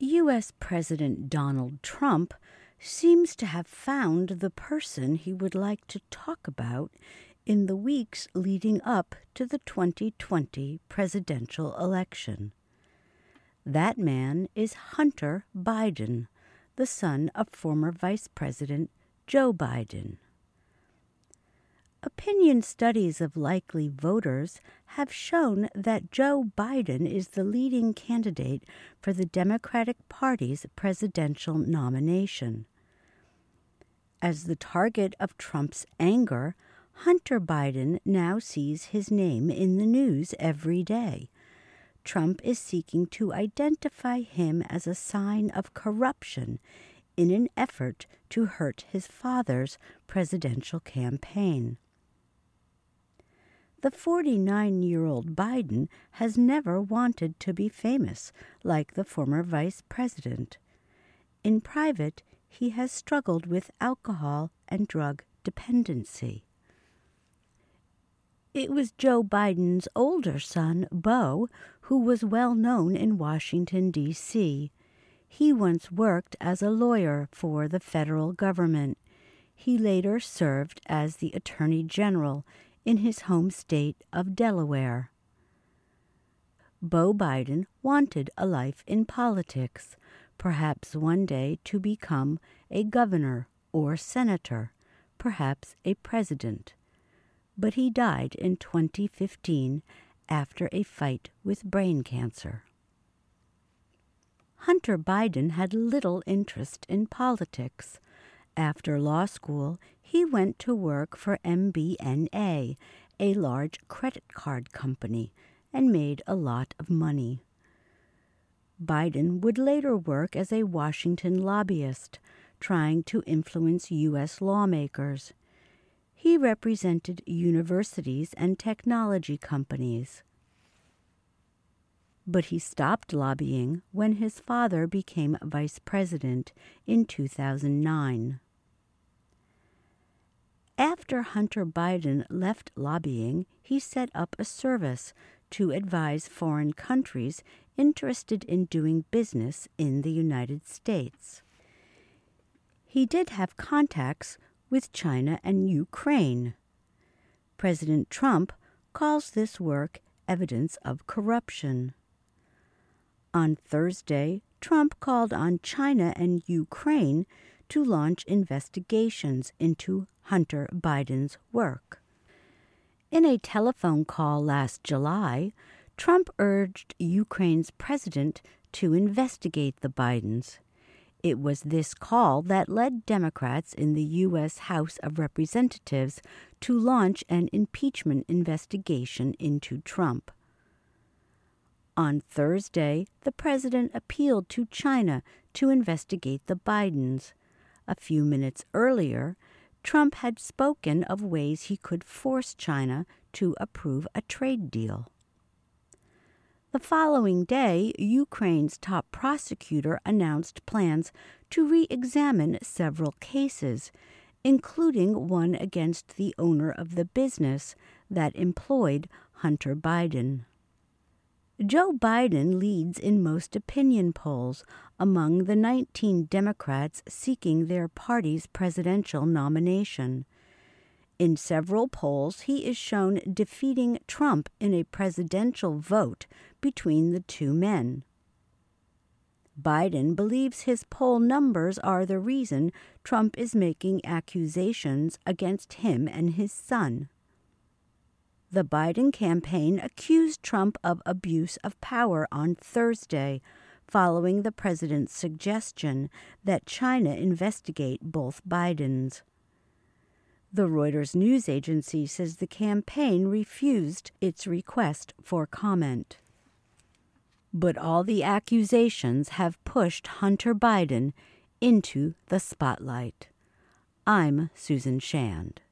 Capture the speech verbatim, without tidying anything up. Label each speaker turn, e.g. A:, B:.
A: U S President Donald Trump seems to have found the person he would like to talk about in the weeks leading up to the twenty twenty presidential election. That man is Hunter Biden, the son of former Vice President Joe Biden. Opinion studies of likely voters have shown that Joe Biden is the leading candidate for the Democratic Party's presidential nomination. As the target of Trump's anger, Hunter Biden now sees his name in the news every day. Trump is seeking to identify him as a sign of corruption in an effort to hurt his father's presidential campaign. The forty-nine-year-old Biden has never wanted to be famous like the former vice president. In private, he has struggled with alcohol and drug dependency. It was Joe Biden's older son, Beau, who was well known in Washington, D C He once worked as a lawyer for the federal government. He later served as the Attorney General in his home state of Delaware. Beau Biden wanted a life in politics, perhaps one day to become a governor or senator, perhaps a president. But he died in twenty fifteen after a fight with brain cancer. Hunter Biden had little interest in politics. After law school, he went to work for M B N A, a large credit card company, and made a lot of money. Biden would later work as a Washington lobbyist, trying to influence U S lawmakers. He represented universities and technology companies. But he stopped lobbying when his father became vice president in two thousand nine. After Hunter Biden left lobbying, he set up a service to advise foreign countries interested in doing business in the United States. He did have contacts with China and Ukraine. President Trump calls this work evidence of corruption. On Thursday, Trump called on China and Ukraine to launch investigations into Hunter Biden's work. In a telephone call last July, Trump urged Ukraine's president to investigate the Bidens. It was this call that led Democrats in the U S House of Representatives to launch an impeachment investigation into Trump. On Thursday, the president appealed to China to investigate the Bidens. A few minutes earlier, Trump had spoken of ways he could force China to approve a trade deal. The following day, Ukraine's top prosecutor announced plans to re-examine several cases, including one against the owner of the business that employed Hunter Biden. Joe Biden leads in most opinion polls among the nineteen Democrats seeking their party's presidential nomination. In several polls, he is shown defeating Trump in a presidential vote between the two men. Biden believes his poll numbers are the reason Trump is making accusations against him and his son. The Biden campaign accused Trump of abuse of power on Thursday, following the president's suggestion that China investigate both Bidens. The Reuters news agency says the campaign refused its request for comment. But all the accusations have pushed Hunter Biden into the spotlight. I'm Susan Shand.